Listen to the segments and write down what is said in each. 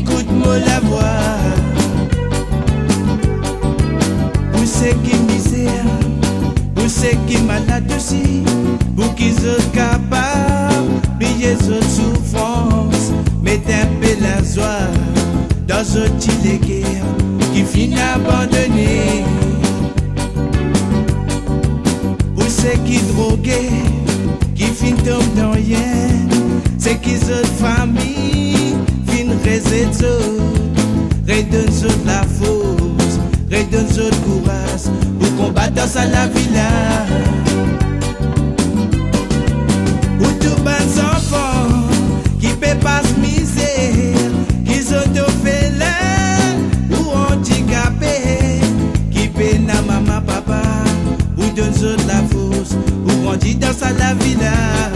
écoute-moi la voix. Pour ceux qui misère, pour ceux qui malades aussi, pour qu'ils soient capables, payer autres souffrances, mettez un peu la joie dans ce petit guerre qui finit abandonné. Pour ceux qui drogués, qui finissent tombent dans rien, c'est qu'ils ont famille, finissent raiser d'autres, redonnent la force, redonnent le courage pour combattre dans la villa. Pour tous les enfants qui ne peuvent pas se miser, qui sont orphelins ou handicapés, qui peinent à maman, papa, ou donnent la force pour grandir dans la villa.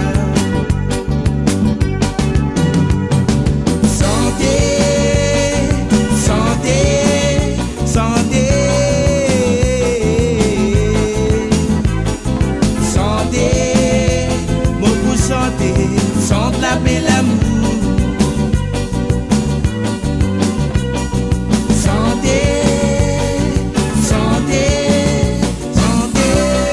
Sente la belle amour. Santé, santé, santé.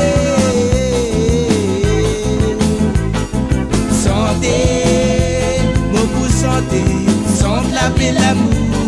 Santé, beaucoup santé, sente la belle amour.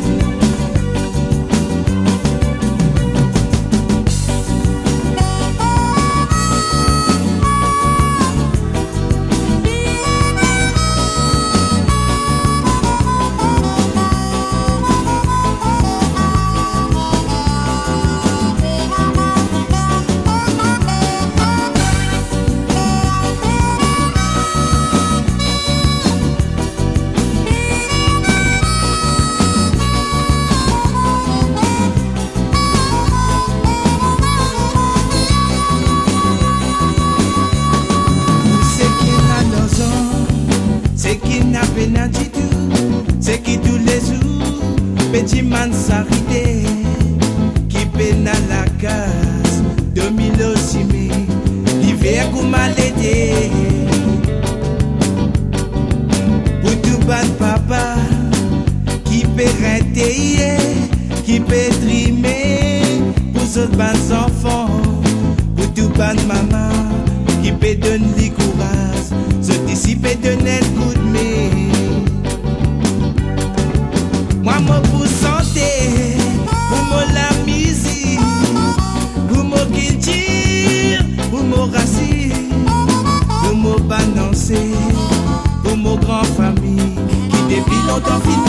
C'est qui tous les jours, petit man s'arrêter, qui peine à la case, 2000 aussi, l'hiver comme mal été. Pour tout ban papa, qui peut renter, qui peut trimer, pour ce ban enfants, pour tout ban maman, qui peut donner le courage, ce d'ici peut donner le coup de main. Moi, moi pour santé, pour moi la musique, pour moi culture, pour moi racine, pour moi balancer, pour moi grand famille, qui depuis longtemps fini.